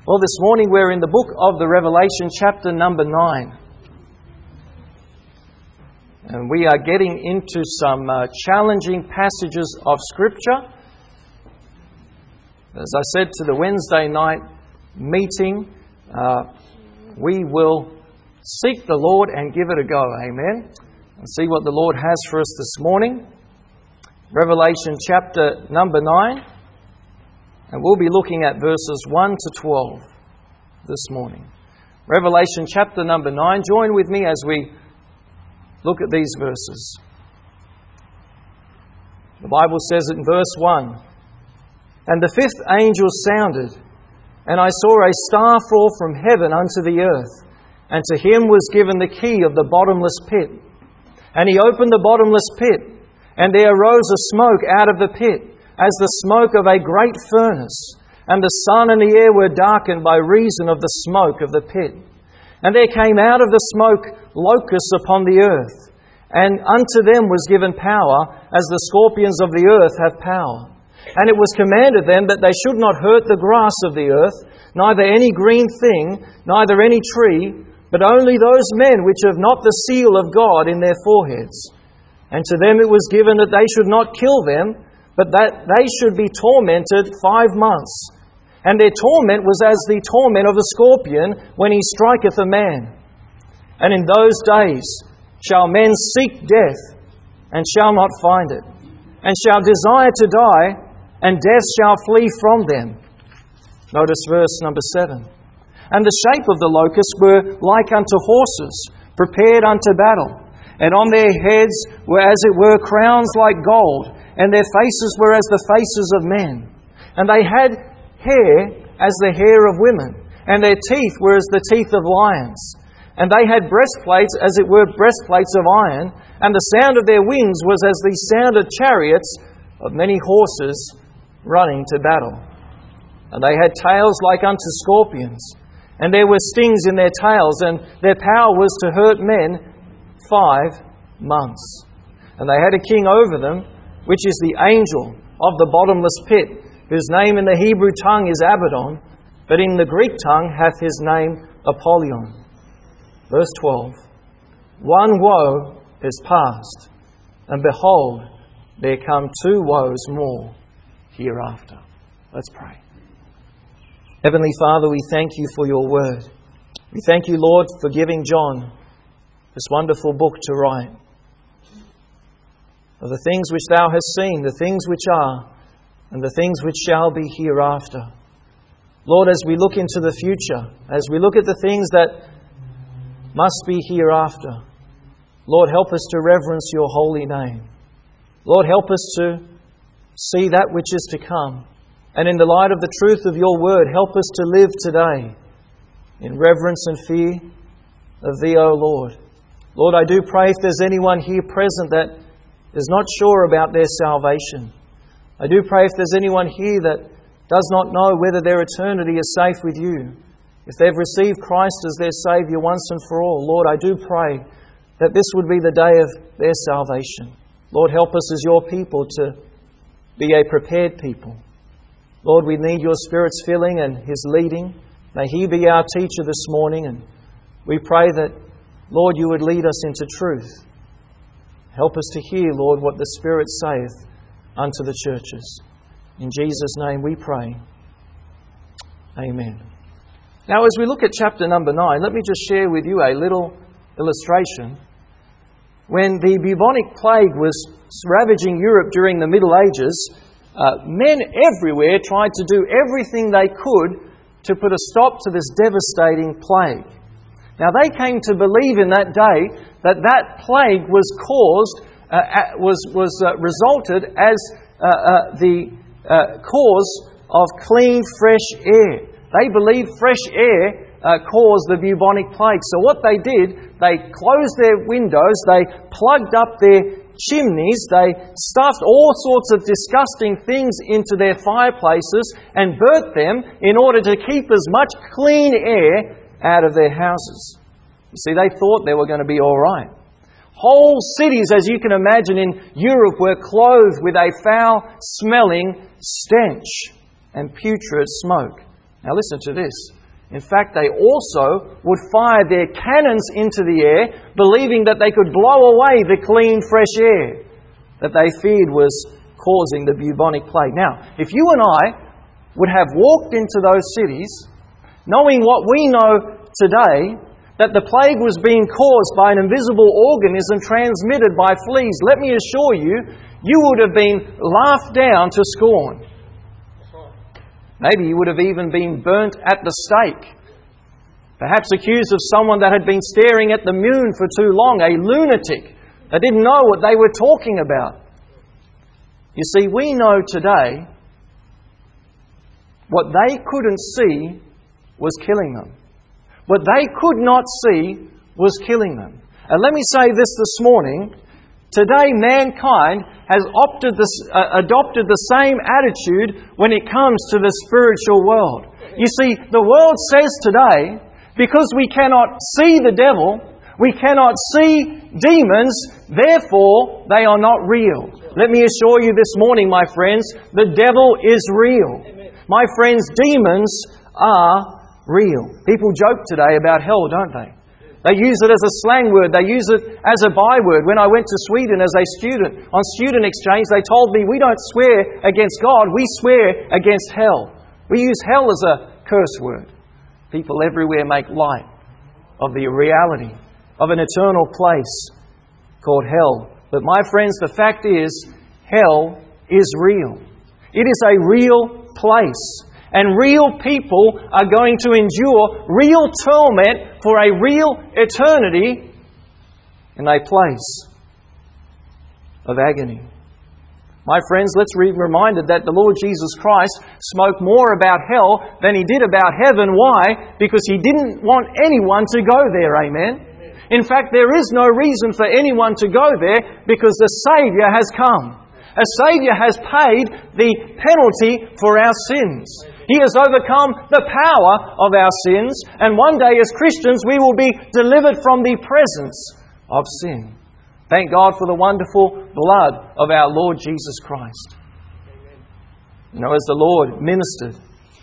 Well, this morning we're in the book of the Revelation, chapter number 9. And we are getting into some challenging passages of Scripture. As I said to the Wednesday night meeting, we will seek the Lord and give it a go. Amen. And see what the Lord has for us this morning. Revelation chapter number 9. And we'll be looking at verses 1 to 12 this morning. Revelation chapter number 9. Join with me as we look at these verses. The Bible says in verse 1, "And the fifth angel sounded, and I saw a star fall from heaven unto the earth, and to him was given the key of the bottomless pit. And he opened the bottomless pit, and there arose a smoke out of the pit, as the smoke of a great furnace, and the sun and the air were darkened by reason of the smoke of the pit. And there came out of the smoke locusts upon the earth, and unto them was given power, as the scorpions of the earth have power. And it was commanded them that they should not hurt the grass of the earth, neither any green thing, neither any tree, but only those men which have not the seal of God in their foreheads. And to them it was given that they should not kill them, but that they should be tormented 5 months. And their torment was as the torment of the scorpion when he striketh a man. And in those days shall men seek death, and shall not find it, and shall desire to die, and death shall flee from them." Notice verse number 7. "And the shape of the locusts were like unto horses, prepared unto battle. And on their heads were as it were crowns like gold, and their faces were as the faces of men. And they had hair as the hair of women, and their teeth were as the teeth of lions. And they had breastplates as it were breastplates of iron, and the sound of their wings was as the sound of chariots of many horses running to battle. And they had tails like unto scorpions, and there were stings in their tails, and their power was to hurt men 5 months. And they had a king over them, which is the angel of the bottomless pit, whose name in the Hebrew tongue is Abaddon, but in the Greek tongue hath his name Apollyon." Verse 12, "One woe is past, and behold, there come 2 woes more hereafter." Let's pray. Heavenly Father, we thank you for your word. We thank you, Lord, for giving John this wonderful book to write of the things which thou hast seen, the things which are, and the things which shall be hereafter. Lord, as we look into the future, as we look at the things that must be hereafter, Lord, help us to reverence your holy name. Lord, help us to see that which is to come. And in the light of the truth of your word, help us to live today in reverence and fear of thee, O Lord. Lord, I do pray if there's anyone here present that is not sure about their salvation. I do pray if there's anyone here that does not know whether their eternity is safe with you, if they've received Christ as their Saviour once and for all, Lord, I do pray that this would be the day of their salvation. Lord, help us as your people to be a prepared people. Lord, we need your Spirit's filling and his leading. May he be our teacher this morning, and we pray that, Lord, you would lead us into truth. Help us to hear, Lord, what the Spirit saith unto the churches. In Jesus' name we pray. Amen. Now, as we look at chapter number 9, let me just share with you a little illustration. When the bubonic plague was ravaging Europe during the Middle Ages, men everywhere tried to do everything they could to put a stop to this devastating plague. Now, they came to believe in that day that that plague was resulted as the cause of clean, fresh air. They believed fresh air caused the bubonic plague. So what they did, they closed their windows, they plugged up their chimneys, they stuffed all sorts of disgusting things into their fireplaces and burnt them in order to keep as much clean air out of their houses. You see, they thought they were going to be all right. Whole cities, as you can imagine, in Europe were clothed with a foul-smelling stench and putrid smoke. Now listen to this. In fact, they also would fire their cannons into the air, believing that they could blow away the clean, fresh air that they feared was causing the bubonic plague. Now, if you and I would have walked into those cities, knowing what we know today, that the plague was being caused by an invisible organism transmitted by fleas, let me assure you, you would have been laughed down to scorn. Maybe you would have even been burnt at the stake. Perhaps accused of someone that had been staring at the moon for too long, a lunatic that didn't know what they were talking about. You see, we know today what they couldn't see was killing them. What they could not see was killing them. And let me say this morning. Today, mankind has adopted the same attitude when it comes to the spiritual world. You see, the world says today, because we cannot see the devil, we cannot see demons, therefore they are not real. Let me assure you this morning, my friends, the devil is real. My friends, demons are real. People joke today about hell, don't they? They use it as a slang word. They use it as a byword. When I went to Sweden as a student, on student exchange, they told me we don't swear against God, we swear against hell. We use hell as a curse word. People everywhere make light of the reality of an eternal place called hell. But my friends, the fact is, hell is real. It is a real place. And real people are going to endure real torment for a real eternity in a place of agony. My friends, let's be reminded that the Lord Jesus Christ spoke more about hell than He did about heaven. Why? Because He didn't want anyone to go there. Amen? In fact, there is no reason for anyone to go there because the Saviour has come. A Saviour has paid the penalty for our sins. He has overcome the power of our sins, and one day as Christians we will be delivered from the presence of sin. Thank God for the wonderful blood of our Lord Jesus Christ. You know, as the Lord ministered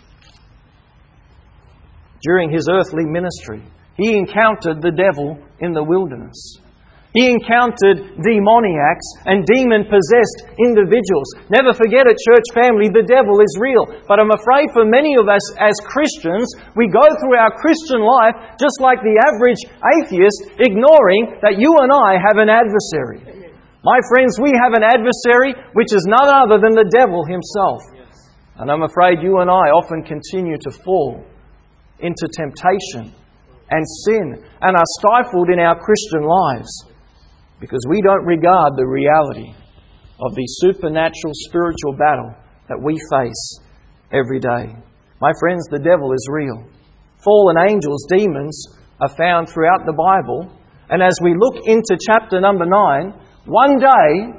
during His earthly ministry, He encountered the devil in the wilderness. He encountered demoniacs and demon-possessed individuals. Never forget it, church family, the devil is real. But I'm afraid for many of us as Christians, we go through our Christian life just like the average atheist, ignoring that you and I have an adversary. My friends, we have an adversary which is none other than the devil himself. And I'm afraid you and I often continue to fall into temptation and sin and are stifled in our Christian lives because we don't regard the reality of the supernatural spiritual battle that we face every day. My friends, the devil is real. Fallen angels, demons, are found throughout the Bible. And as we look into chapter number 9, one day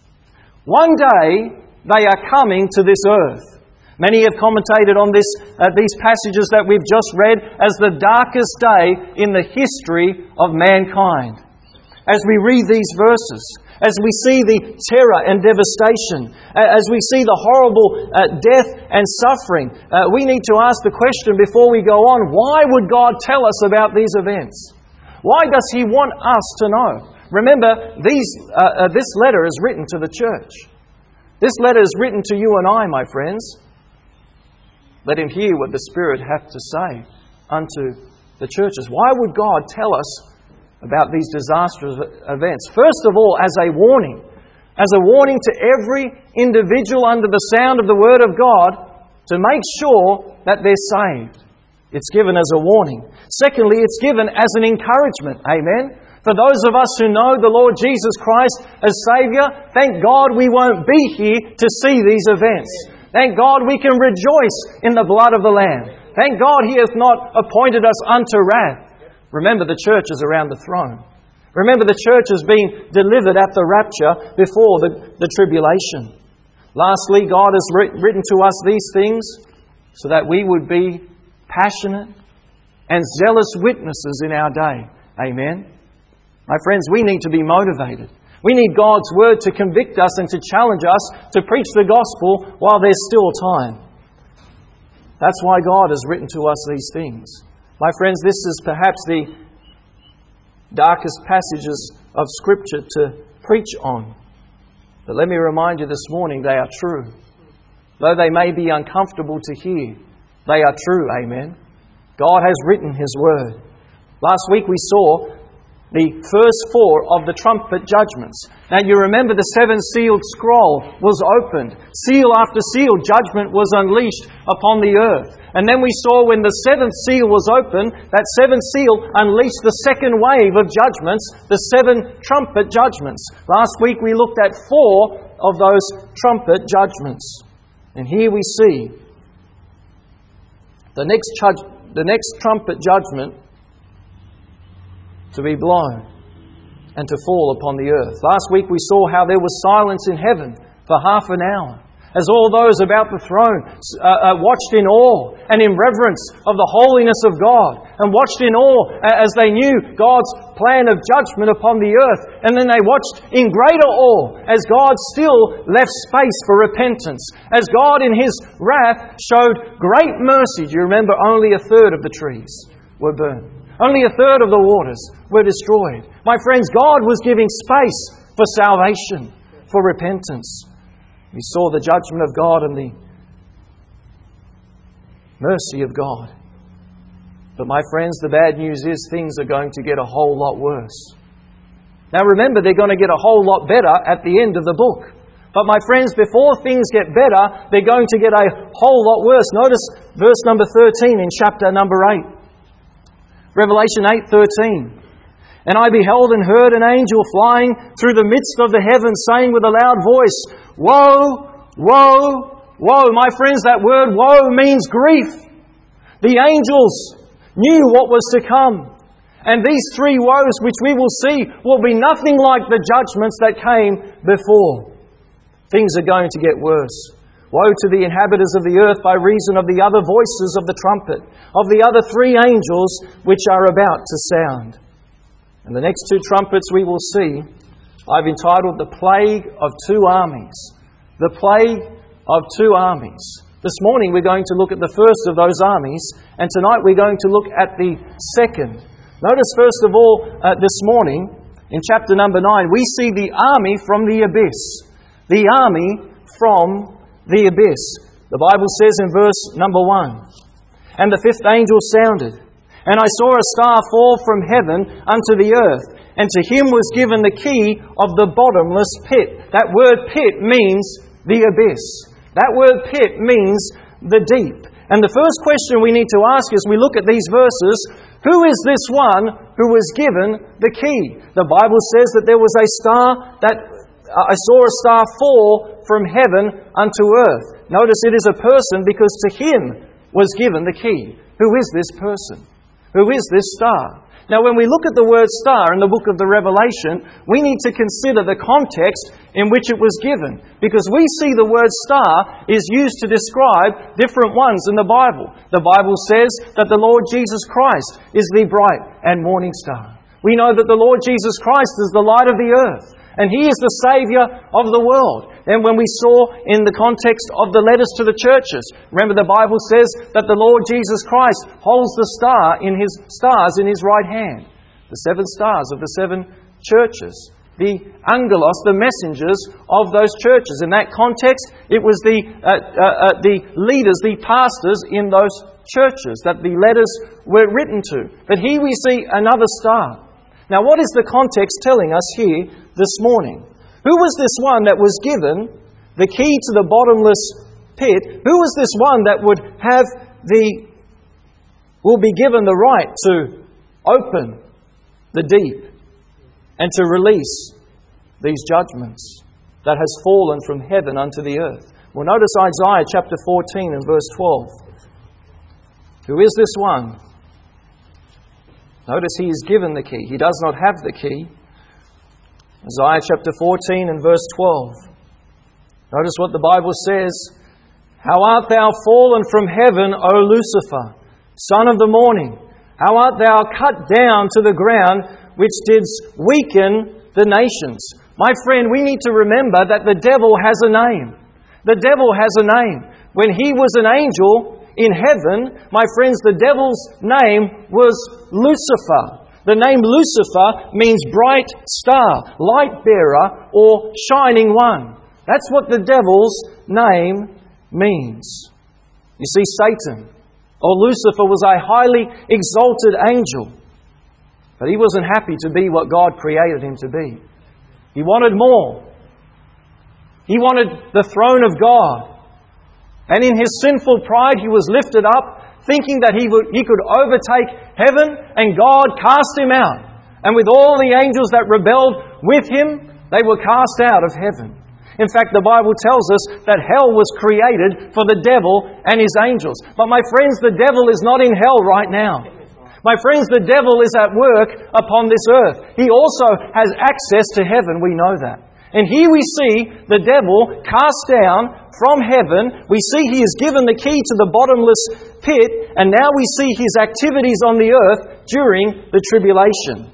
they are coming to this earth. Many have commentated on these passages that we've just read as the darkest day in the history of mankind. As we read these verses, as we see the terror and devastation, as we see the horrible death and suffering, we need to ask the question before we go on, why would God tell us about these events? Why does He want us to know? Remember, this letter is written to the church. This letter is written to you and I, my friends. Let him hear what the Spirit hath to say unto the churches. Why would God tell us about these disastrous events? First of all, as a warning to every individual under the sound of the Word of God to make sure that they're saved. It's given as a warning. Secondly, it's given as an encouragement. Amen? For those of us who know the Lord Jesus Christ as Saviour, thank God we won't be here to see these events. Thank God we can rejoice in the blood of the Lamb. Thank God He hath not appointed us unto wrath. Remember, the church is around the throne. Remember, the church is being delivered at the rapture before the tribulation. Lastly, God has written to us these things so that we would be passionate and zealous witnesses in our day. Amen? My friends, we need to be motivated. We need God's Word to convict us and to challenge us to preach the gospel while there's still time. That's why God has written to us these things. My friends, this is perhaps the darkest passages of Scripture to preach on. But let me remind you this morning, they are true. Though they may be uncomfortable to hear, they are true, amen. God has written His Word. Last week we saw the first four of the trumpet judgments. Now you remember the seven-sealed scroll was opened. Seal after seal, judgment was unleashed upon the earth. And then we saw when the seventh seal was opened, that seventh seal unleashed the second wave of judgments, the seven trumpet judgments. Last week we looked at four of those trumpet judgments. And here we see the next trumpet judgment to be blown and to fall upon the earth. Last week we saw how there was silence in heaven for half an hour as all those about the throne watched in awe and in reverence of the holiness of God, and watched in awe as they knew God's plan of judgment upon the earth. And then they watched in greater awe as God still left space for repentance, as God in His wrath showed great mercy. Do you remember only a third of the trees were burned? Only a third of the waters were destroyed. My friends, God was giving space for salvation, for repentance. We saw the judgment of God and the mercy of God. But my friends, the bad news is things are going to get a whole lot worse. Now remember, they're going to get a whole lot better at the end of the book. But my friends, before things get better, they're going to get a whole lot worse. Notice verse number 13 in chapter number 8. Revelation 8:13. And I beheld and heard an angel flying through the midst of the heavens, saying with a loud voice, Woe, woe, woe. My friends, that word woe means grief. The angels knew what was to come. And these three woes, which we will see, will be nothing like the judgments that came before. Things are going to get worse. Woe to the inhabitants of the earth by reason of the other voices of the trumpet, of the other three angels which are about to sound. And the next two trumpets we will see, I've entitled The Plague of Two Armies. The Plague of Two Armies. This morning we're going to look at the first of those armies, and tonight we're going to look at the second. Notice first of all this morning, in chapter number 9, we see the army from the abyss. The army from the abyss. The Bible says in verse number 1, And the fifth angel sounded, and I saw a star fall from heaven unto the earth, and to him was given the key of the bottomless pit. That word pit means the abyss. That word pit means the deep. And the first question we need to ask as we look at these verses, who is this one who was given the key? The Bible says that there was a star that I saw a star fall from heaven unto earth. Notice it is a person because to him was given the key. Who is this person? Who is this star? Now, when we look at the word star in the book of the Revelation, we need to consider the context in which it was given. Because we see the word star is used to describe different ones in the Bible. The Bible says that the Lord Jesus Christ is the bright and morning star. We know that the Lord Jesus Christ is the light of the earth, and He is the Saviour of the world. And when we saw in the context of the letters to the churches, remember the Bible says that the Lord Jesus Christ holds the stars in His right hand. The seven stars of the seven churches. The angelos, the messengers of those churches. In that context, it was the leaders, the pastors in those churches that the letters were written to. But here we see another star. Now, what is the context telling us here this morning? Who was this one that was given the key to the bottomless pit? Who was this one that will be given the right to open the deep and to release these judgments that has fallen from heaven unto the earth? Well, notice Isaiah chapter 14 and verse 12. Who is this one? Notice he is given the key. He does not have the key. Isaiah chapter 14 and verse 12. Notice what the Bible says. How art thou fallen from heaven, O Lucifer, son of the morning? How art thou cut down to the ground, which didst weaken the nations? My friend, we need to remember that the devil has a name. The devil has a name. When he was an angel in heaven, my friends, the devil's name was Lucifer. The name Lucifer means bright star, light bearer, or shining one. That's what the devil's name means. You see, Satan, or Lucifer, was a highly exalted angel. But he wasn't happy to be what God created him to be. He wanted more. He wanted the throne of God. And in his sinful pride, he was lifted up, thinking that he could overtake heaven, and God cast him out. And with all the angels that rebelled with him, they were cast out of heaven. In fact, the Bible tells us that hell was created for the devil and his angels. But my friends, the devil is not in hell right now. My friends, the devil is at work upon this earth. He also has access to heaven, we know that. And here we see the devil cast down from heaven. We see he is given the key to the bottomless pit, and now we see his activities on the earth during the tribulation.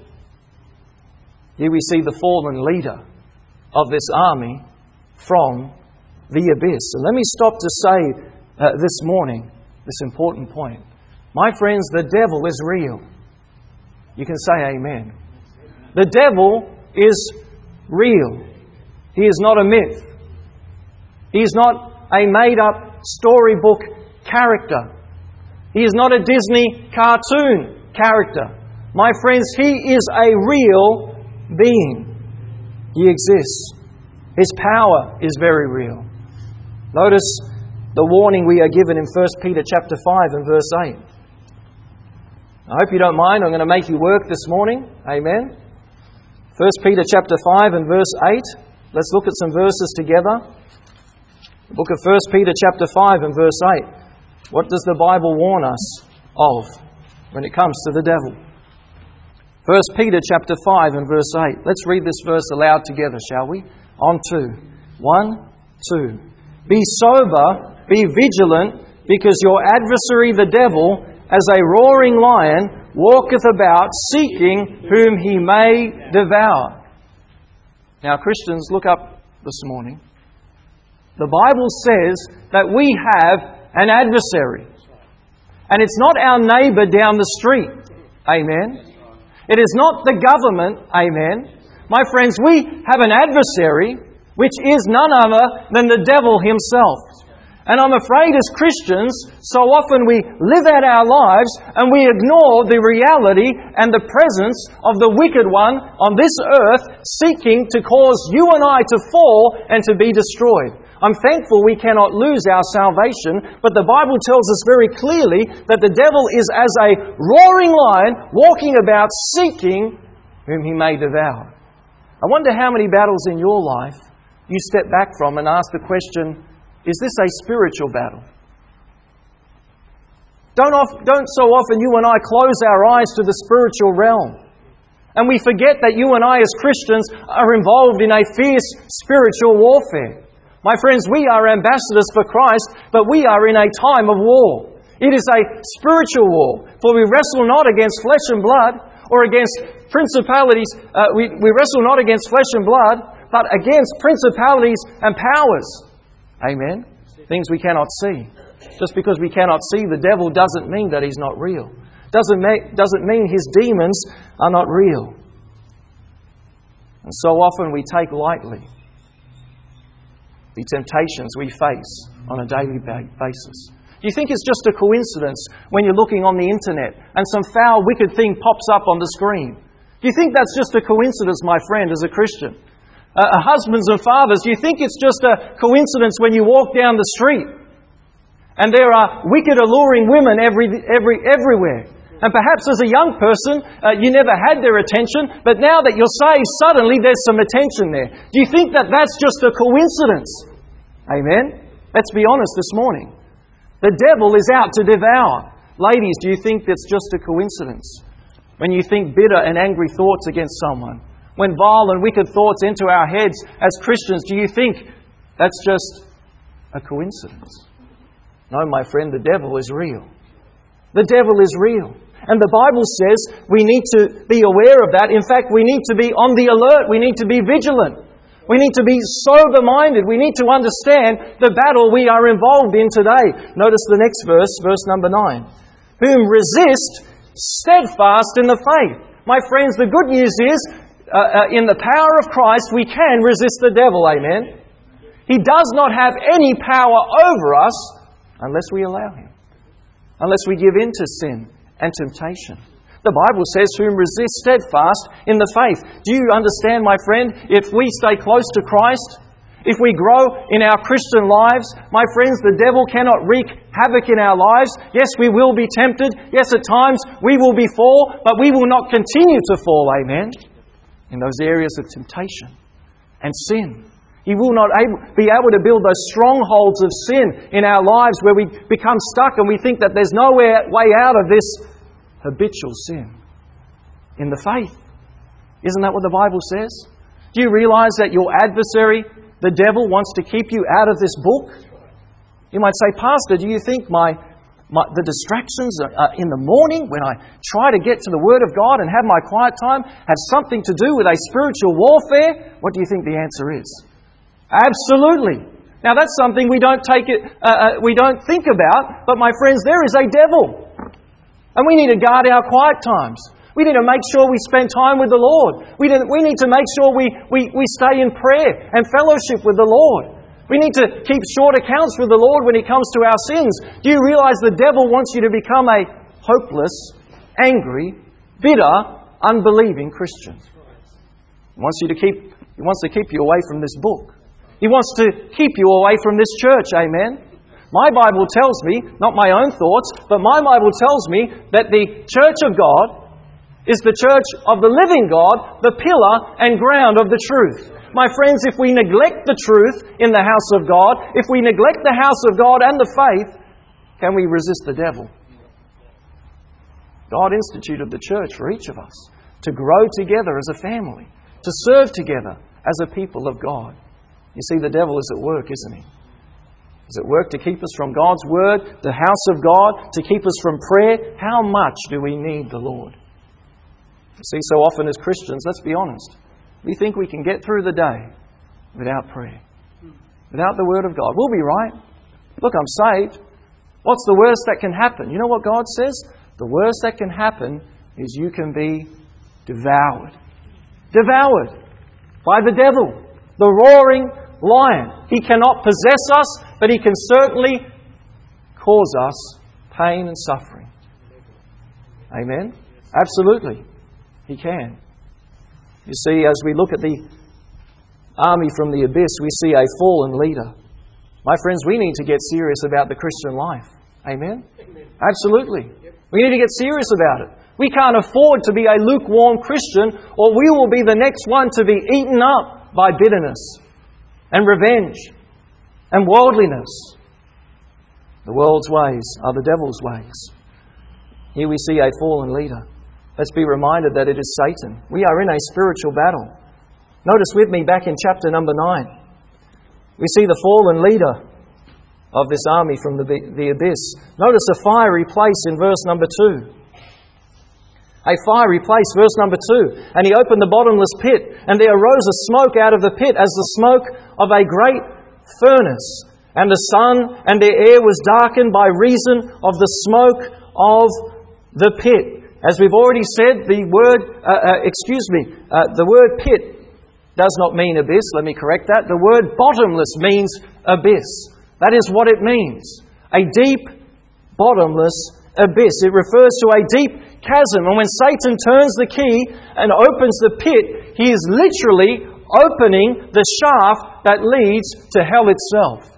Here we see the fallen leader of this army from the abyss. And let me stop to say this morning, this important point. My friends, the devil is real. You can say amen. The devil is real. He is not a myth. He is not a made-up storybook character. He is not a Disney cartoon character. My friends, he is a real being. He exists. His power is very real. Notice the warning we are given in 1 Peter chapter 5 and verse 8. I hope you don't mind. I'm going to make you work this morning. Amen. 1 Peter chapter 5 and verse 8. Let's look at some verses together. The book of 1 Peter chapter 5 and verse 8. What does the Bible warn us of when it comes to the devil? 1 Peter chapter 5 and verse 8. Let's read this verse aloud together, shall we? On two. 1, 2. Be sober, be vigilant, because your adversary the devil, as a roaring lion, walketh about, seeking whom he may devour. Now, Christians, look up this morning. The Bible says that we have an adversary. And it's not our neighbour down the street. Amen. It is not the government. Amen. My friends, we have an adversary which is none other than the devil himself. And I'm afraid as Christians, so often we live out our lives and we ignore the reality and the presence of the wicked one on this earth, seeking to cause you and I to fall and to be destroyed. I'm thankful we cannot lose our salvation, but the Bible tells us very clearly that the devil is as a roaring lion walking about seeking whom he may devour. I wonder how many battles in your life you step back from and ask the question, is this a spiritual battle? Don't so often you and I close our eyes to the spiritual realm. And we forget that you and I as Christians are involved in a fierce spiritual warfare. My friends, we are ambassadors for Christ, but we are in a time of war. It is a spiritual war, for we wrestle not against flesh and blood or against principalities. We wrestle not against flesh and blood, but against principalities and powers. Amen. Things we cannot see. Just because we cannot see the devil doesn't mean that he's not real. Doesn't mean his demons are not real. And so often we take lightly the temptations we face on a daily basis. Do you think it's just a coincidence when you're looking on the internet and some foul, wicked thing pops up on the screen? Do you think that's just a coincidence, my friend, as a Christian? Husbands and fathers, do you think it's just a coincidence when you walk down the street and there are wicked, alluring women everywhere? And perhaps as a young person, you never had their attention, but now that you're saved, suddenly there's some attention there. Do you think that that's just a coincidence? Amen? Let's be honest this morning. The devil is out to devour. Ladies, do you think that's just a coincidence? When you think bitter and angry thoughts against someone, when vile and wicked thoughts enter our heads as Christians, do you think that's just a coincidence? No, my friend, the devil is real. The devil is real. And the Bible says we need to be aware of that. In fact, we need to be on the alert. We need to be vigilant. We need to be sober-minded. We need to understand the battle we are involved in today. Notice the next verse, verse number 9. Whom resist steadfast in the faith. My friends, the good news is, in the power of Christ, we can resist the devil. Amen. He does not have any power over us unless we allow him. Unless we give in to sin and temptation. The Bible says, whom resist steadfast in the faith. Do you understand, my friend, if we stay close to Christ, if we grow in our Christian lives, my friends, the devil cannot wreak havoc in our lives. Yes, we will be tempted. Yes, at times we will fall, but we will not continue to fall, amen, in those areas of temptation and sin. He will not be able to build those strongholds of sin in our lives where we become stuck and we think that there's no way out of this habitual sin. In the faith. Isn't that what the Bible says? Do you realize that your adversary, the devil, wants to keep you out of this book? You might say, Pastor, do you think the distractions in the morning when I try to get to the Word of God and have my quiet time have something to do with a spiritual warfare? What do you think the answer is? Absolutely. Now that's something we don't think about, but my friends, there is a devil. And we need to guard our quiet times. We need to make sure we spend time with the Lord. We need to make sure we stay in prayer and fellowship with the Lord. We need to keep short accounts with the Lord when it comes to our sins. Do you realize the devil wants you to become a hopeless, angry, bitter, unbelieving Christian? He wants to keep you away from this book. He wants to keep you away from this church, amen? My Bible tells me, not my own thoughts, but my Bible tells me that the church of God is the church of the living God, the pillar and ground of the truth. My friends, if we neglect the truth in the house of God, if we neglect the house of God and the faith, can we resist the devil? God instituted the church for each of us to grow together as a family, to serve together as a people of God. You see, the devil is at work, isn't he? He's at work to keep us from God's Word, the house of God, to keep us from prayer. How much do we need the Lord? You see, so often as Christians, let's be honest, we think we can get through the day without prayer, without the Word of God. We'll be right. Look, I'm saved. What's the worst that can happen? You know what God says? The worst that can happen is you can be devoured. Devoured by the devil, the roaring lion. He cannot possess us, but he can certainly cause us pain and suffering. Amen? Absolutely. He can. You see, as we look at the army from the abyss, we see a fallen leader. My friends, we need to get serious about the Christian life. Amen? Absolutely. We need to get serious about it. We can't afford to be a lukewarm Christian, or we will be the next one to be eaten up by bitterness and revenge and worldliness. The world's ways are the devil's ways. Here we see a fallen leader. Let's be reminded that it is Satan. We are in a spiritual battle. Notice with me back in chapter number 9. We see the fallen leader of this army from the abyss. Notice a fiery place in verse number 2. A fiery place, verse number 2. And he opened the bottomless pit, and there arose a smoke out of the pit as the smoke of a great furnace. And the sun and the air was darkened by reason of the smoke of the pit. As we've already said, the word pit does not mean abyss. Let me correct that. The word bottomless means abyss. That is what it means. A deep, bottomless abyss. It refers to a deep chasm. And when Satan turns the key and opens the pit, he is literally opening the shaft that leads to hell itself.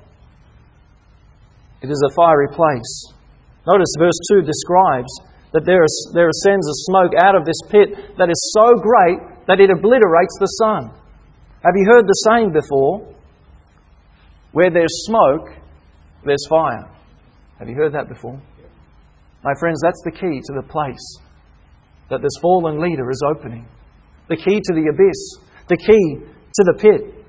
It is a fiery place. Notice verse 2 describes that there ascends a smoke out of this pit that is so great that it obliterates the sun. Have you heard the saying before? Where there's smoke, there's fire. Have you heard that before? My friends, that's the key to the place that this fallen leader is opening. The key to the abyss. The key to the pit.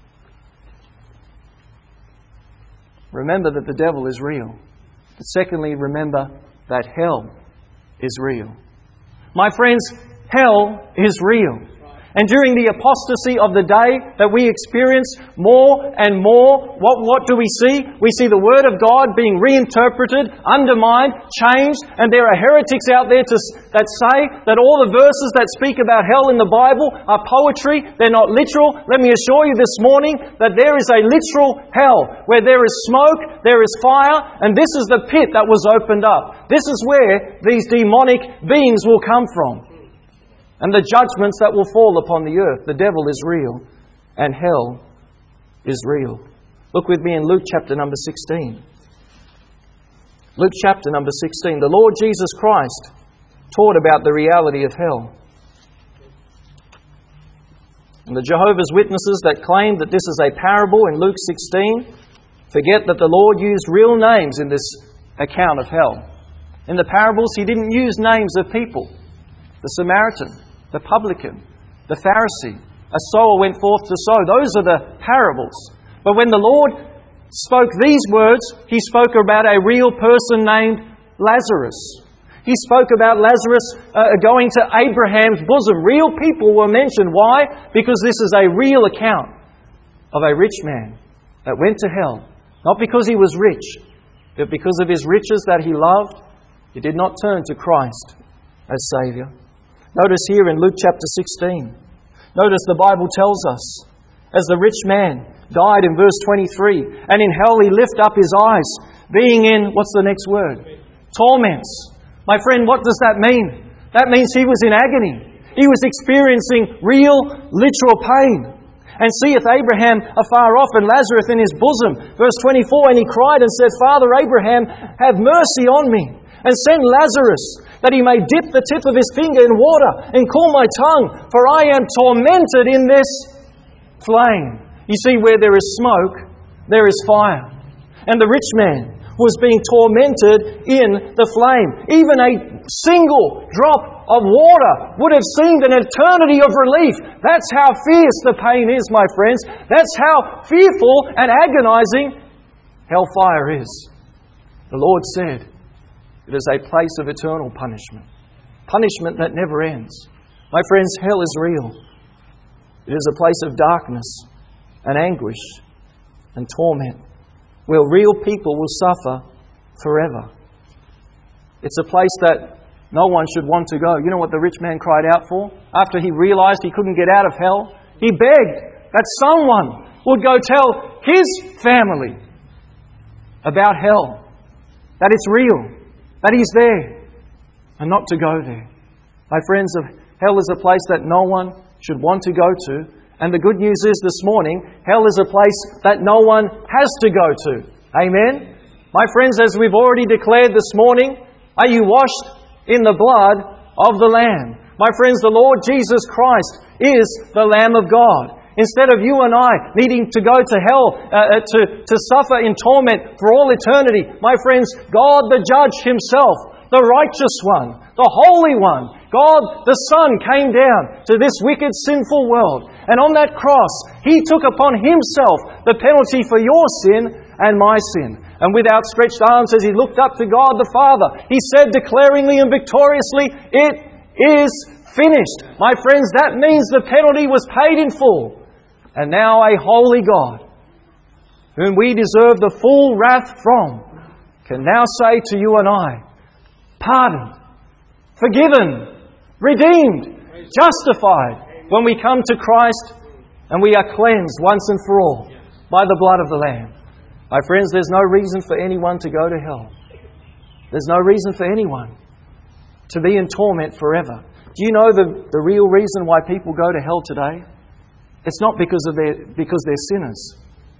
Remember that the devil is real. But secondly, remember that hell is real. My friends, hell is real. And during the apostasy of the day that we experience more and more, what do we see? We see the Word of God being reinterpreted, undermined, changed, and there are heretics out there that say that all the verses that speak about hell in the Bible are poetry, they're not literal. Let me assure you this morning that there is a literal hell where there is smoke, there is fire, and this is the pit that was opened up. This is where these demonic beings will come from. And the judgments that will fall upon the earth. The devil is real and hell is real. Look with me in Luke chapter number 16. Luke chapter number 16. The Lord Jesus Christ taught about the reality of hell. And the Jehovah's Witnesses that claim that this is a parable in Luke 16 forget that the Lord used real names in this account of hell. In the parables, He didn't use names of people. The Samaritan, the publican, the Pharisee, a sower went forth to sow. Those are the parables. But when the Lord spoke these words, He spoke about a real person named Lazarus. He spoke about Lazarus going to Abraham's bosom. Real people were mentioned. Why? Because this is a real account of a rich man that went to hell. Not because he was rich, but because of his riches that he loved, he did not turn to Christ as Saviour. Notice here in Luke chapter 16. Notice the Bible tells us, as the rich man died in verse 23, and in hell he lifted up his eyes, being in, what's the next word? Torments. My friend, what does that mean? That means he was in agony. He was experiencing real, literal pain. And seeth Abraham afar off and Lazarus in his bosom. Verse 24, and he cried and said, Father Abraham, have mercy on me, and send Lazarus, that he may dip the tip of his finger in water and cool my tongue, for I am tormented in this flame. You see, where there is smoke, there is fire. And the rich man was being tormented in the flame. Even a single drop of water would have seemed an eternity of relief. That's how fierce the pain is, my friends. That's how fearful and agonizing hellfire is. The Lord said, it is a place of eternal punishment. Punishment that never ends. My friends, hell is real. It is a place of darkness and anguish and torment, where real people will suffer forever. It's a place that no one should want to go. You know what the rich man cried out for? After he realized he couldn't get out of hell, he begged that someone would go tell his family about hell, that it's real, that He's there, and not to go there. My friends, hell is a place that no one should want to go to. And the good news is this morning, hell is a place that no one has to go to. Amen? My friends, as we've already declared this morning, are you washed in the blood of the Lamb? My friends, the Lord Jesus Christ is the Lamb of God. Instead of you and I needing to go to hell to suffer in torment for all eternity, my friends, God the Judge Himself, the righteous one, the Holy One, God the Son came down to this wicked, sinful world. And on that cross, He took upon Himself the penalty for your sin and my sin. And with outstretched arms as He looked up to God the Father, He said declaringly and victoriously, it is finished. My friends, that means the penalty was paid in full. And now a holy God, whom we deserve the full wrath from, can now say to you and I, pardoned, forgiven, redeemed, justified, when we come to Christ and we are cleansed once and for all by the blood of the Lamb. My friends, there's no reason for anyone to go to hell. There's no reason for anyone to be in torment forever. Do you know the real reason why people go to hell today? It's not because they're sinners.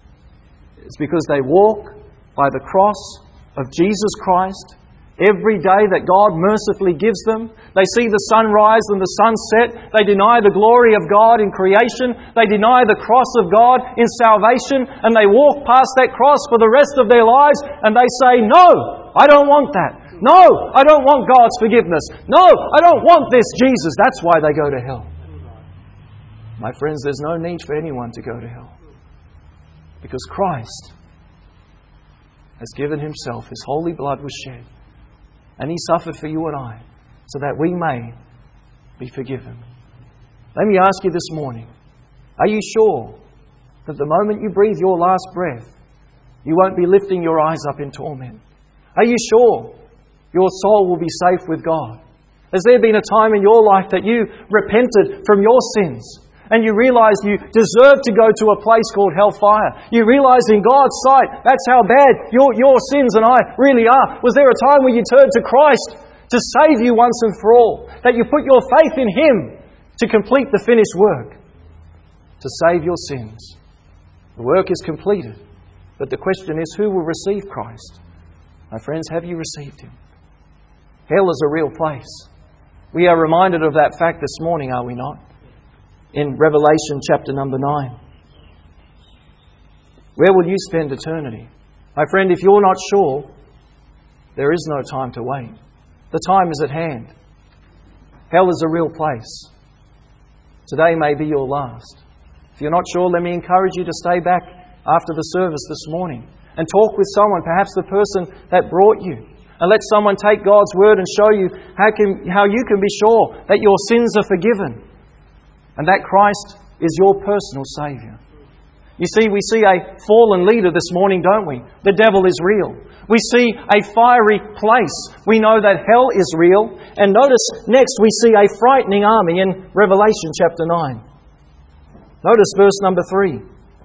It's because they walk by the cross of Jesus Christ every day that God mercifully gives them. They see the sunrise and the sunset. They deny the glory of God in creation. They deny the cross of God in salvation. And they walk past that cross for the rest of their lives and they say, no, I don't want that. No, I don't want God's forgiveness. No, I don't want this Jesus. That's why they go to hell. My friends, there's no need for anyone to go to hell. Because Christ has given Himself. His holy blood was shed. And He suffered for you and I, so that we may be forgiven. Let me ask you this morning, are you sure that the moment you breathe your last breath, you won't be lifting your eyes up in torment? Are you sure your soul will be safe with God? Has there been a time in your life that you repented from your sins and you realized you deserve to go to a place called hellfire? You realized in God's sight, that's how bad your sins and I really are. Was there a time when you turned to Christ to save you once and for all? That you put your faith in Him to complete the finished work, to save your sins? The work is completed. But the question is, who will receive Christ? My friends, have you received Him? Hell is a real place. We are reminded of that fact this morning, are we not? In Revelation chapter number 9. Where will you spend eternity? My friend, if you're not sure, there is no time to wait. The time is at hand. Hell is a real place. Today may be your last. If you're not sure, let me encourage you to stay back after the service this morning and talk with someone, perhaps the person that brought you. And let someone take God's Word and show you how you can be sure that your sins are forgiven and that Christ is your personal Saviour. You see, we see a fallen leader this morning, don't we? The devil is real. We see a fiery place. We know that hell is real. And notice next we see a frightening army in Revelation chapter 9. Notice verse number 3.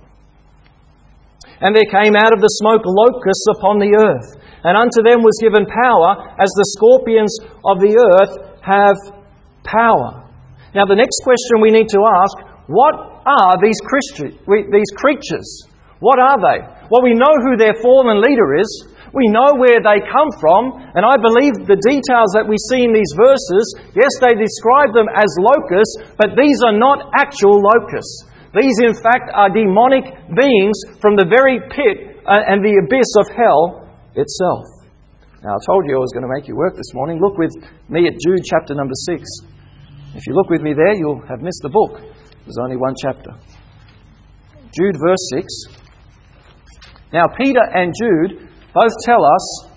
And there came out of the smoke locusts upon the earth, and unto them was given power, as the scorpions of the earth have power. Now the next question we need to ask, what are these creatures? What are they? Well, we know who their fallen leader is. We know where they come from. And I believe the details that we see in these verses, yes, they describe them as locusts, but these are not actual locusts. These, in fact, are demonic beings from the very pit and the abyss of hell itself. Now, I told you I was going to make you work this morning. Look with me at Jude chapter number 6. If you look with me there, you'll have missed the book. There's only one chapter. Jude verse 6. Now, Peter and Jude both tell us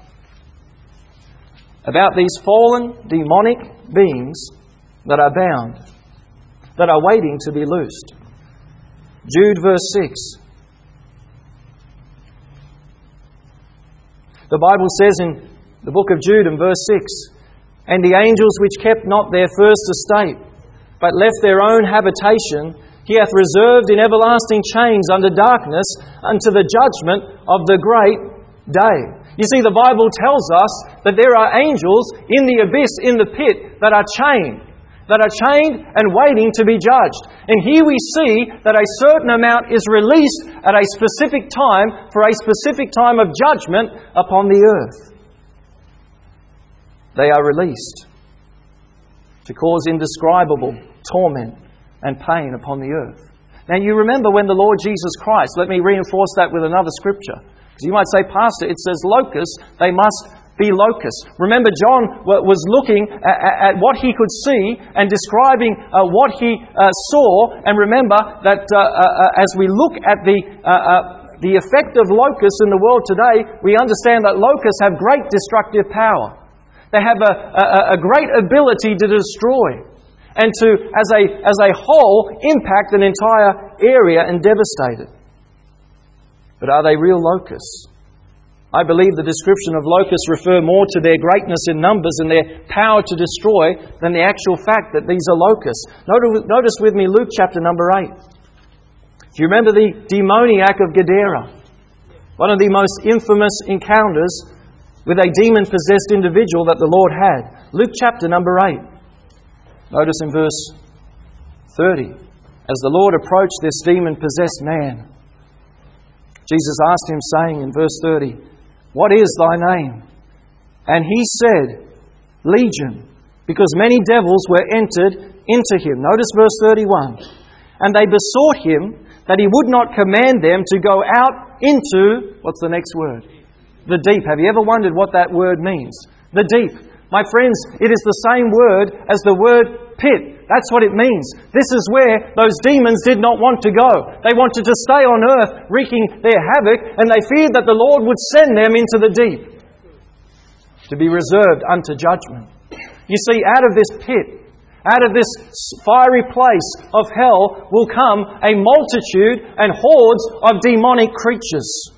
about these fallen demonic beings that are bound, that are waiting to be loosed. Jude verse 6. The Bible says in the book of Jude in verse 6, And the angels which kept not their first estate, but left their own habitation, He hath reserved in everlasting chains under darkness unto the judgment of the great day. You see, the Bible tells us that there are angels in the abyss, in the pit, that are chained and waiting to be judged. And here we see that a certain amount is released at a specific time for a specific time of judgment upon the earth. They are released to cause indescribable torment and pain upon the earth. Now you remember when the Lord Jesus Christ, let me reinforce that with another scripture. Because you might say, Pastor, it says locusts, they must be locusts. Remember, John was looking at what he could see and describing what he saw. And remember that as we look at the effect of locusts in the world today, we understand that locusts have great destructive power. They have a great ability to destroy and to, as a whole, impact an entire area and devastate it. But are they real locusts? I believe the description of locusts refer more to their greatness in numbers and their power to destroy than the actual fact that these are locusts. Notice with me Luke chapter number 8. Do you remember the demoniac of Gadara? One of the most infamous encounters with a demon-possessed individual that the Lord had. Luke chapter number 8. Notice in verse 30. As the Lord approached this demon-possessed man, Jesus asked him, saying in verse 30, What is thy name? And he said, Legion, because many devils were entered into him. Notice verse 31. And they besought him that he would not command them to go out into, what's the next word? The deep. Have you ever wondered what that word means? The deep. My friends, it is the same word as the word pit. That's what it means. This is where those demons did not want to go. They wanted to stay on earth wreaking their havoc, and they feared that the Lord would send them into the deep to be reserved unto judgment. You see, out of this pit, Out of this fiery place of hell will come a multitude and hordes of demonic creatures.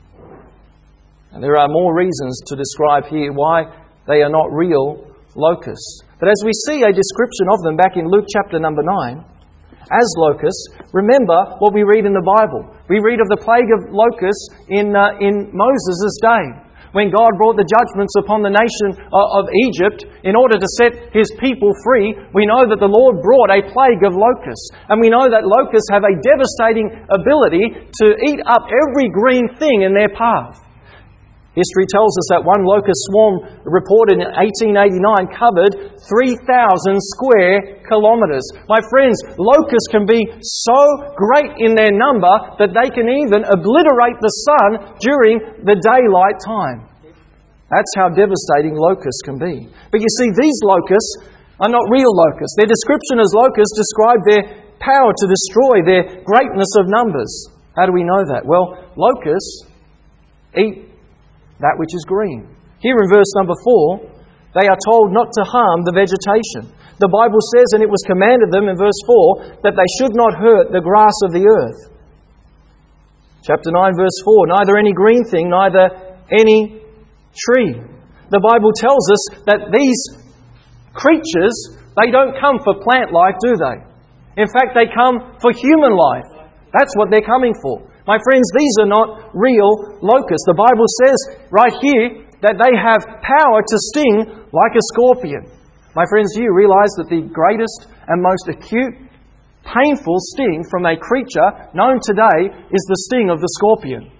And there are more reasons to describe here why they are not real locusts. But as we see a description of them back in Luke chapter number 9, as locusts, remember what we read in the Bible. We read of the plague of locusts in Moses' day, when God brought the judgments upon the nation of Egypt in order to set His people free. We know that the Lord brought a plague of locusts. And we know that locusts have a devastating ability to eat up every green thing in their path. History tells us that one locust swarm reported in 1889 covered 3,000 square kilometres. My friends, locusts can be so great in their number that they can even obliterate the sun during the daylight time. That's how devastating locusts can be. But you see, these locusts are not real locusts. Their description as locusts describe their power to destroy, their greatness of numbers. How do we know that? Well, locusts eat that which is green. Here in verse number 4, they are told not to harm the vegetation. The Bible says, and it was commanded them in verse 4, that they should not hurt the grass of the earth. Chapter 9, verse 4, neither any green thing, neither any tree. The Bible tells us that these creatures, they don't come for plant life, do they? In fact, they come for human life. That's what they're coming for. My friends, these are not real locusts. The Bible says right here that they have power to sting like a scorpion. My friends, do you realize that the greatest and most acute, painful sting from a creature known today is the sting of the scorpion?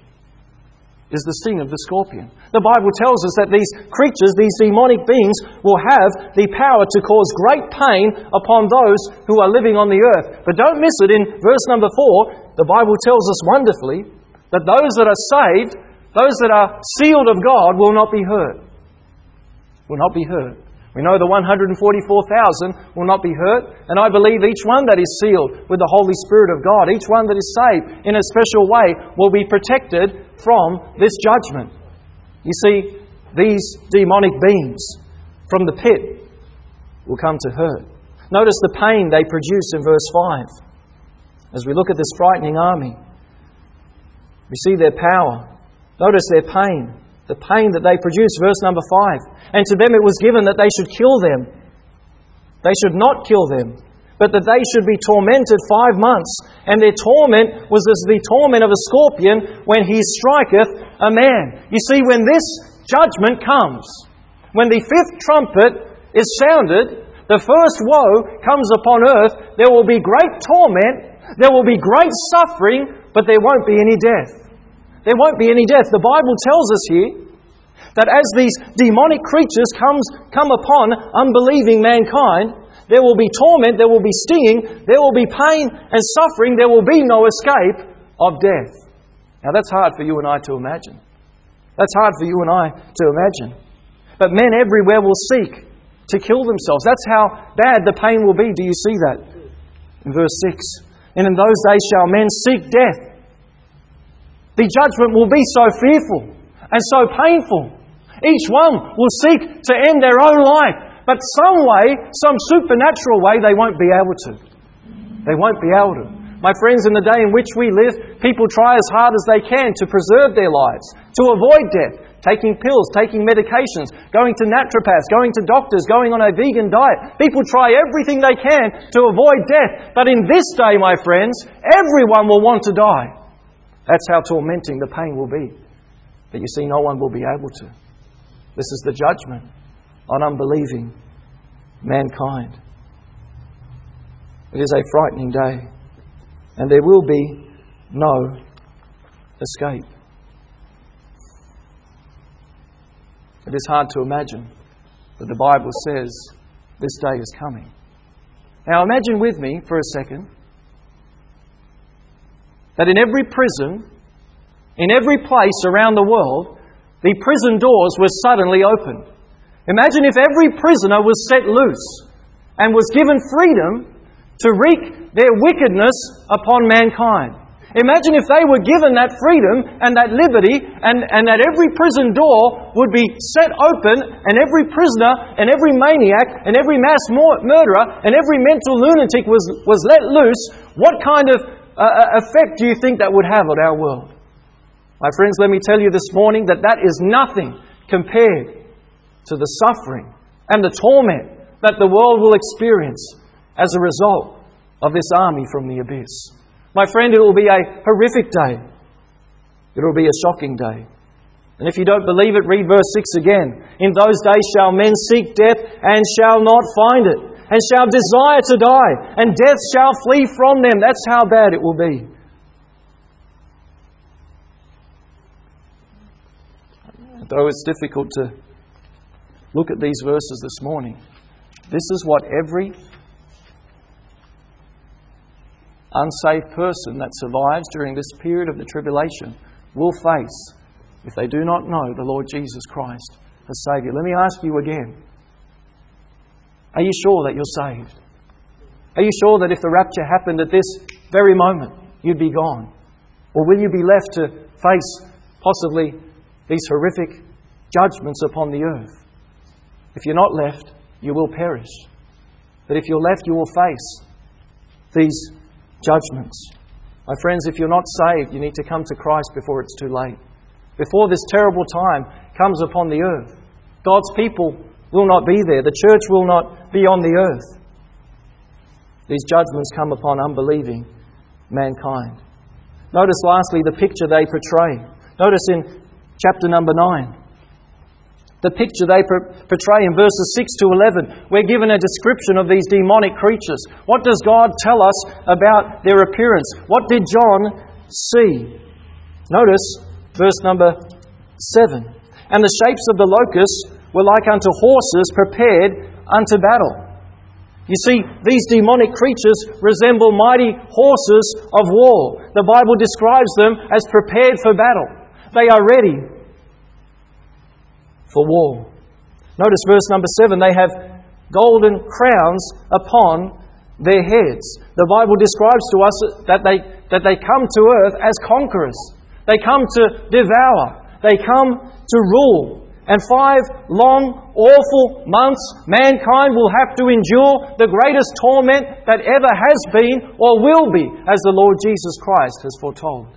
Is the sting of the scorpion. The Bible tells us that these creatures, these demonic beings, will have the power to cause great pain upon those who are living on the earth. But don't miss it, in verse number 4, the Bible tells us wonderfully that those that are saved, those that are sealed of God, will not be hurt. Will not be hurt. We know the 144,000 will not be hurt, and I believe each one that is sealed with the Holy Spirit of God, each one that is saved in a special way, will be protected from this judgment. You see, these demonic beings from the pit will come to hurt. Notice the pain they produce in verse 5. As we look at this frightening army, we see their power. Notice their pain. The pain that they produce, verse number 5. And to them it was given that they should kill them. They should not kill them, but that they should be tormented 5 months. And their torment was as the torment of a scorpion when he striketh a man. You see, when this judgment comes, when the fifth trumpet is sounded, the first woe comes upon earth, there will be great torment, there will be great suffering, but there won't be any death. There won't be any death. The Bible tells us here that as these demonic creatures come upon unbelieving mankind, there will be torment, there will be stinging, there will be pain and suffering, there will be no escape of death. Now that's hard for you and I to imagine. That's hard for you and I to imagine. But men everywhere will seek to kill themselves. That's how bad the pain will be. Do you see that? In verse 6. And in those days shall men seek death. The judgment will be so fearful and so painful. Each one will seek to end their own life. But some way, some supernatural way, they won't be able to. They won't be able to. My friends, in the day in which we live, people try as hard as they can to preserve their lives, to avoid death, taking pills, taking medications, going to naturopaths, going to doctors, going on a vegan diet. People try everything they can to avoid death. But in this day, my friends, everyone will want to die. That's how tormenting the pain will be. But you see, no one will be able to. This is the judgment on unbelieving mankind. It is a frightening day, and there will be no escape. It is hard to imagine, but the Bible says this day is coming. Now imagine with me for a second that in every prison, in every place around the world, the prison doors were suddenly opened. Imagine if every prisoner was set loose and was given freedom to wreak their wickedness upon mankind. Imagine if they were given that freedom and that liberty, and that every prison door would be set open, and every prisoner and every maniac and every mass murderer and every mental lunatic was let loose. What kind of effect do you think that would have on our world? My friends, let me tell you this morning that is nothing compared to the suffering and the torment that the world will experience as a result of this army from the abyss. My friend, it will be a horrific day. It will be a shocking day. And if you don't believe it, read verse 6 again. In those days shall men seek death and shall not find it, and shall desire to die, and death shall flee from them. That's how bad it will be. Though it's difficult to look at these verses this morning, this is what every unsaved person that survives during this period of the tribulation will face if they do not know the Lord Jesus Christ as Saviour. Let me ask you again. Are you sure that you're saved? Are you sure that if the rapture happened at this very moment, you'd be gone? Or will you be left to face possibly these horrific judgments upon the earth? If you're not left, you will perish. But if you're left, you will face these judgments. My friends, if you're not saved, you need to come to Christ before it's too late. Before this terrible time comes upon the earth. God's people will not be there. The church will not be on the earth. These judgments come upon unbelieving mankind. Notice lastly the picture they portray. Notice in chapter number 9. The picture they portray in verses 6 to 11. We're given a description of these demonic creatures. What does God tell us about their appearance? What did John see? Notice verse number 7. And the shapes of the locusts were like unto horses prepared unto battle. You see, these demonic creatures resemble mighty horses of war. The Bible describes them as prepared for battle. They are ready for war. Notice verse number 7. They have golden crowns upon their heads. The Bible describes to us that they come to earth as conquerors. They come to devour. They come to rule. And 5 long, awful months, mankind will have to endure the greatest torment that ever has been or will be, as the Lord Jesus Christ has foretold.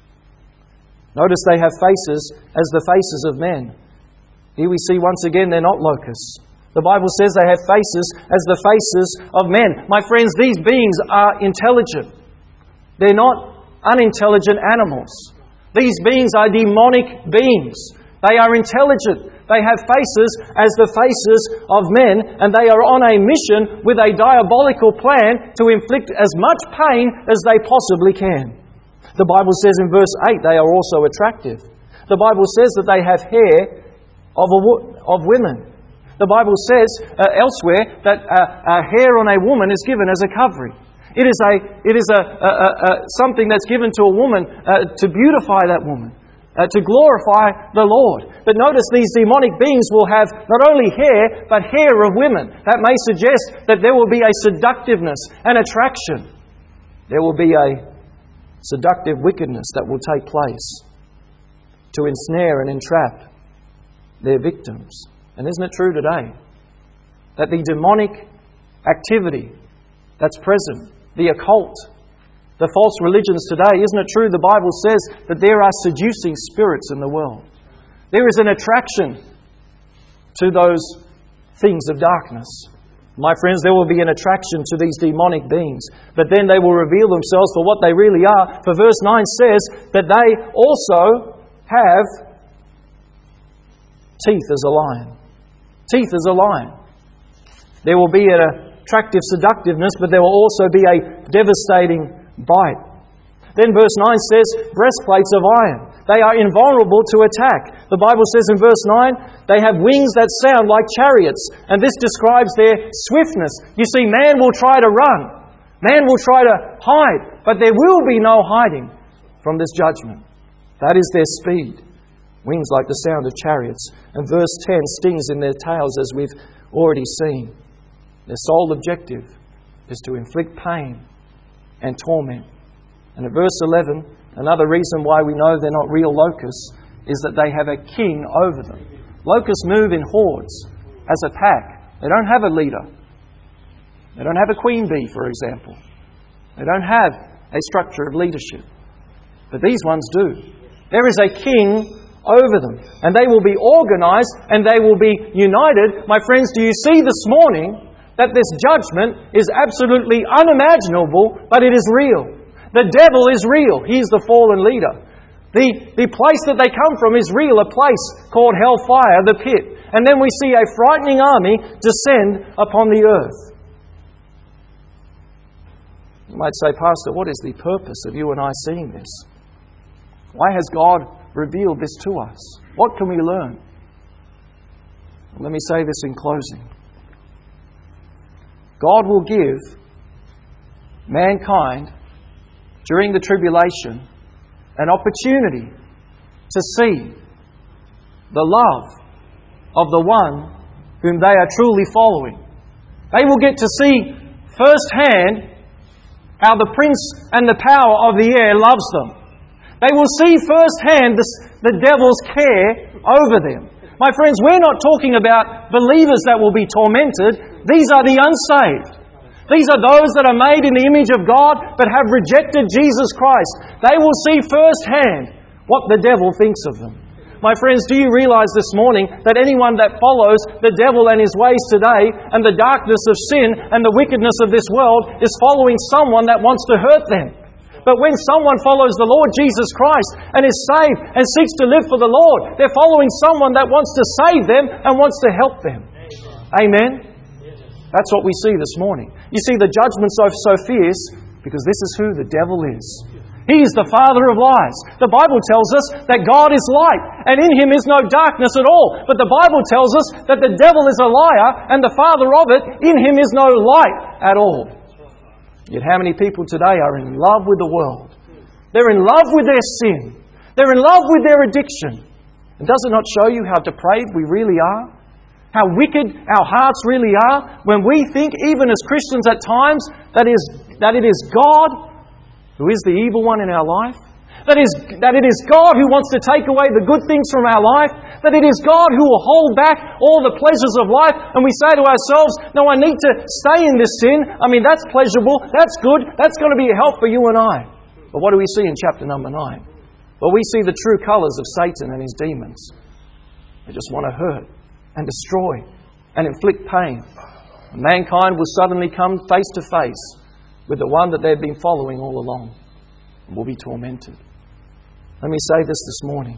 Notice they have faces as the faces of men. Here we see once again they're not locusts. The Bible says they have faces as the faces of men. My friends, these beings are intelligent. They're not unintelligent animals. These beings are demonic beings. They are intelligent. They have faces as the faces of men, and they are on a mission with a diabolical plan to inflict as much pain as they possibly can. The Bible says in verse 8 they are also attractive. The Bible says that they have hair of women. The Bible says elsewhere that hair on a woman is given as a covering. It is something that's given to a woman to beautify that woman, to glorify the Lord. But notice these demonic beings will have not only hair, but hair of women. That may suggest that there will be a seductiveness and attraction. There will be a seductive wickedness that will take place to ensnare and entrap their victims. And isn't it true today that the demonic activity that's present, the occult, the false religions today, isn't it true the Bible says that there are seducing spirits in the world? There is an attraction to those things of darkness. My friends, there will be an attraction to these demonic beings, but then they will reveal themselves for what they really are. For verse 9 says that they also have teeth as a lion. Teeth as a lion. There will be an attractive seductiveness, but there will also be a devastating bite. Then verse 9 says, breastplates of iron. They are invulnerable to attack. The Bible says in verse 9, they have wings that sound like chariots, and this describes their swiftness. You see, man will try to run. Man will try to hide, but there will be no hiding from this judgment. That is their speed. Wings like the sound of chariots. And verse 10, stings in their tails, as we've already seen. Their sole objective is to inflict pain and torment And at verse 11, another reason why we know they're not real locusts is that they have a king over them. Locusts move in hordes, as a pack. They don't have a leader. They don't have a queen bee, for example. They don't have a structure of leadership. But these ones do. There is a king over them. And they will be organized and they will be united. My friends, do you see this morning that this judgment is absolutely unimaginable, but it is real? The devil is real. He is the fallen leader. The place that they come from is real, a place called hellfire, the pit. And then we see a frightening army descend upon the earth. You might say, Pastor, what is the purpose of you and I seeing this? Why has God revealed this to us? What can we learn? Well, let me say this in closing. God will give mankind during the tribulation an opportunity to see the love of the one whom they are truly following. They will get to see firsthand how the prince and the power of the air loves them. They will see firsthand the devil's care over them. My friends, we're not talking about believers that will be tormented. These are the unsaved. These are those that are made in the image of God but have rejected Jesus Christ. They will see firsthand what the devil thinks of them. My friends, do you realize this morning that anyone that follows the devil and his ways today and the darkness of sin and the wickedness of this world is following someone that wants to hurt them? But when someone follows the Lord Jesus Christ and is saved and seeks to live for the Lord, they're following someone that wants to save them and wants to help them. Amen? That's what we see this morning. You see, the judgment's so fierce because this is who the devil is. He is the father of lies. The Bible tells us that God is light, and in Him is no darkness at all. But the Bible tells us that the devil is a liar, and the father of it, in Him is no light at all. Yet how many people today are in love with the world? They're in love with their sin. They're in love with their addiction. And does it not show you how depraved we really are? How wicked our hearts really are when we think, even as Christians at times, that it is God who is the evil one in our life? That it is God who wants to take away the good things from our life? That it is God who will hold back all the pleasures of life? And we say to ourselves, no, I need to stay in this sin. I mean, that's pleasurable, that's good, that's going to be a help for you and I. But what do we see in chapter number 9? Well, we see the true colours of Satan and his demons. They just want to hurt and destroy and inflict pain. And mankind will suddenly come face to face with the one that they've been following all along and will be tormented. Let me say this morning.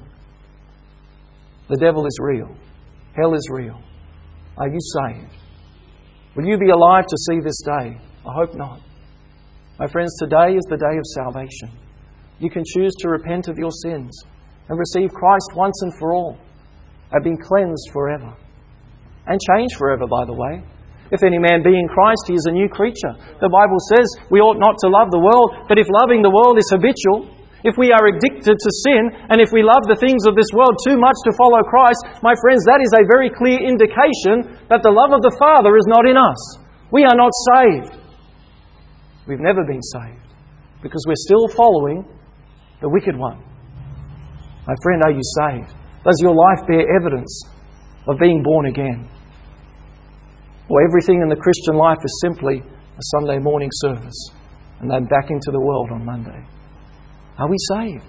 The devil is real. Hell is real. Are you saved? Will you be alive to see this day? I hope not. My friends, today is the day of salvation. You can choose to repent of your sins and receive Christ once and for all. Have been cleansed forever. And changed forever, by the way. If any man be in Christ, he is a new creature. The Bible says we ought not to love the world, but if loving the world is habitual, if we are addicted to sin, and if we love the things of this world too much to follow Christ, my friends, that is a very clear indication that the love of the Father is not in us. We are not saved. We've never been saved because we're still following the wicked one. My friend, are you saved? Does your life bear evidence of being born again? Or everything in the Christian life is simply a Sunday morning service and then back into the world on Monday? Are we saved?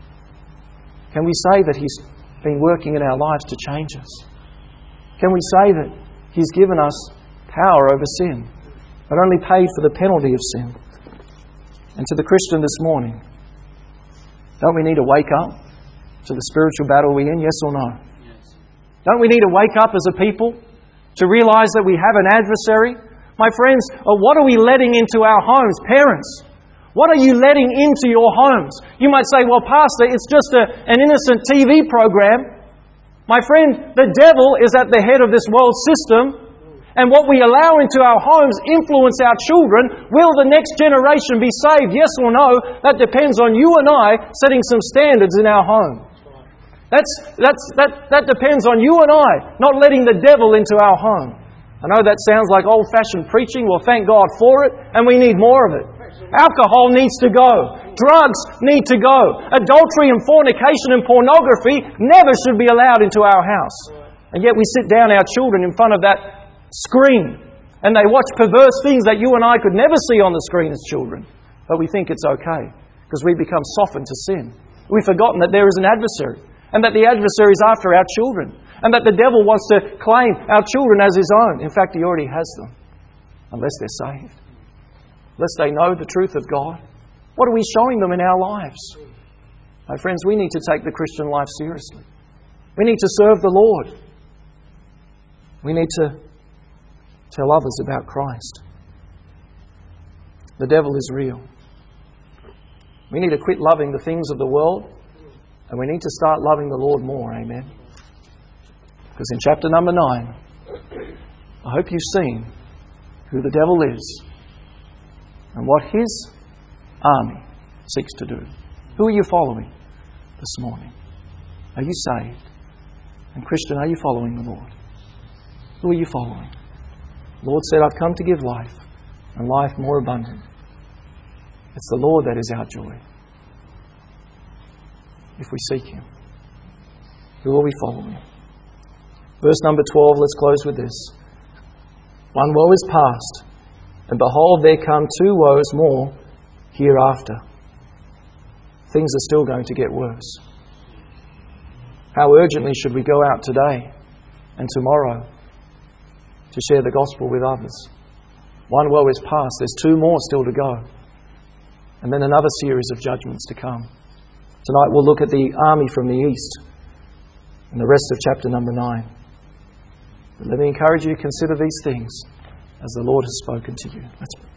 Can we say that He's been working in our lives to change us? Can we say that He's given us power over sin, but only paid for the penalty of sin? And to the Christian this morning, don't we need to wake up to the spiritual battle we're in, yes or no? Yes. Don't we need to wake up as a people to realise that we have an adversary? My friends, what are we letting into our homes? Parents, what are you letting into your homes? You might say, well, Pastor, it's just an innocent TV program. My friend, the devil is at the head of this world system, and what we allow into our homes influence our children. Will the next generation be saved? Yes or no? That depends on you and I setting some standards in our home. That depends on you and I not letting the devil into our home. I know that sounds like old-fashioned preaching. Well, thank God for it, and we need more of it. Alcohol needs to go. Drugs need to go. Adultery and fornication and pornography never should be allowed into our house. And yet we sit down our children in front of that screen and they watch perverse things that you and I could never see on the screen as children. But we think it's okay because we become softened to sin. We've forgotten that there is an adversary and that the adversary is after our children and that the devil wants to claim our children as his own. In fact, he already has them, unless they're saved. Unless they know the truth of God. What are we showing them in our lives? My friends, we need to take the Christian life seriously. We need to serve the Lord. We need to tell others about Christ. The devil is real. We need to quit loving the things of the world and we need to start loving the Lord more. Amen. Because in chapter number 9, I hope you've seen who the devil is and what his army seeks to do. Who are you following this morning? Are you saved? And Christian, are you following the Lord? Who are you following? The Lord said, I've come to give life, and life more abundant. It's the Lord that is our joy. If we seek Him, who are we following? Verse number 12, let's close with this. One woe is past, and behold, there come 2 woes more hereafter. Things are still going to get worse. How urgently should we go out today and tomorrow to share the gospel with others? One woe is past. There's 2 more still to go. And then another series of judgments to come. Tonight we'll look at the army from the east and the rest of chapter number 9. But let me encourage you to consider these things as the Lord has spoken to you. Let's pray.